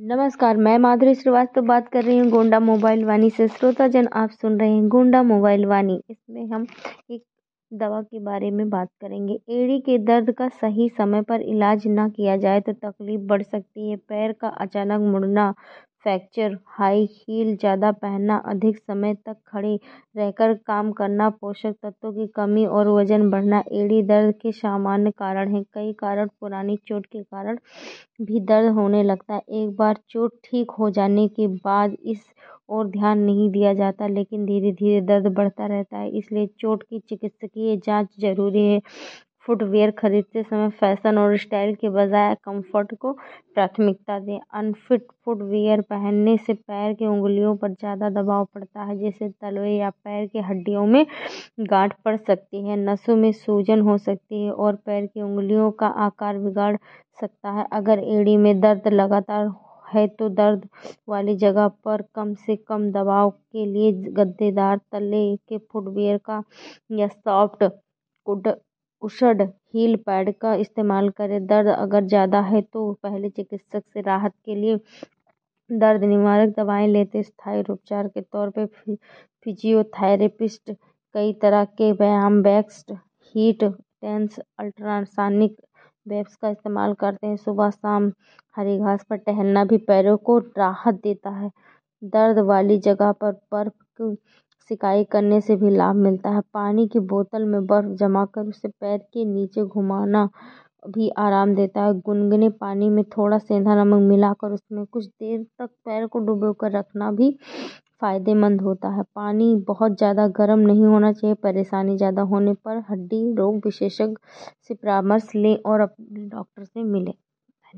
नमस्कार, मैं माधुरी श्रीवास्तव बात कर रही हूँ गोंडा मोबाइल वाणी से। श्रोताजन, आप सुन रहे हैं गोंडा मोबाइल वाणी। इसमें हम एक दवा के बारे में बात करेंगे। एड़ी के दर्द का सही समय पर इलाज ना किया जाए तो तकलीफ बढ़ सकती है। पैर का अचानक मुड़ना, फ्रैक्चर, हाई हील ज़्यादा पहनना, अधिक समय तक खड़े रहकर काम करना, पोषक तत्वों की कमी और वजन बढ़ना एड़ी दर्द के सामान्य कारण हैं। कई कारण पुरानी चोट के कारण भी दर्द होने लगता है। एक बार चोट ठीक हो जाने के बाद इस और ध्यान नहीं दिया जाता, लेकिन धीरे धीरे दर्द बढ़ता रहता है। इसलिए चोट की चिकित्सकीय जांच जरूरी है। फुटवियर खरीदते समय फैशन और स्टाइल के बजाय कंफर्ट को प्राथमिकता दें। अनफिट फुटवियर पहनने से पैर की उंगलियों पर ज़्यादा दबाव पड़ता है, जिससे तलवे या पैर की हड्डियों में गांठ पड़ सकती है, नसों में सूजन हो सकती है और पैर की उंगलियों का आकार बिगाड़ सकता है। अगर एड़ी में दर्द लगातार है तो दर्द वाली जगह पर कम से कम दबाव के लिए गद्देदार तले के फुटवियर का या सॉफ्ट कुशड हील पैड का इस्तेमाल करें। दर्द अगर ज़्यादा है तो पहले चिकित्सक से राहत के लिए दर्द निवारक दवाएं लेते। स्थायी उपचार के तौर पर फिजियोथेरेपिस्ट कई तरह के व्यायाम, बैक्स, हीट टेंस, अल्ट्रासोनिक वेव्स का इस्तेमाल करते हैं। सुबह शाम हरी घास पर टहलना भी पैरों को राहत देता है। दर्द वाली जगह पर बर्फ की सिकाई करने से भी लाभ मिलता है। पानी की बोतल में बर्फ जमा कर उसे पैर के नीचे घुमाना भी आराम देता है। गुनगुने पानी में थोड़ा सेंधा नमक मिलाकर उसमें कुछ देर तक पैर को डुबोकर रखना भी फायदेमंद होता है। पानी बहुत ज़्यादा गर्म नहीं होना चाहिए। परेशानी ज़्यादा होने पर हड्डी रोग विशेषज्ञ से परामर्श लें और अपने डॉक्टर से मिलें।